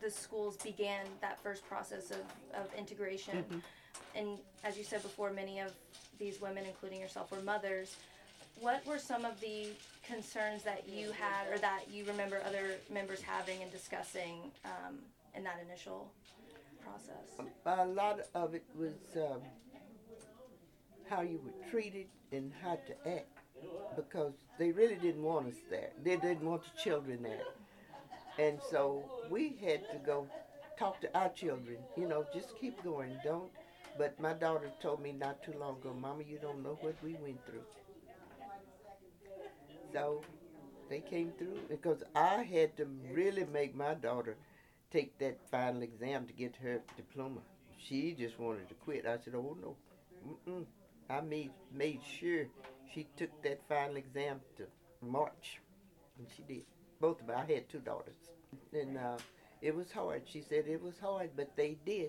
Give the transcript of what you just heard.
the schools began that first process of integration. Mm-hmm. And as you said before, many of these women, including yourself, were mothers. What were some of the concerns that you had or that you remember other members having and discussing in that initial process? A lot of it was how you were treated and how to act because they really didn't want us there. They didn't want the children there. And so we had to go talk to our children, just keep going, don't. But my daughter told me not too long ago, Mama, you don't know what we went through. So they came through because I had to really make my daughter take that final exam to get her diploma. She just wanted to quit. I said, oh no. Mm-mm. I made sure she took that final exam to March, and she did. Both of them. I had two daughters, and it was hard. She said it was hard, but they did.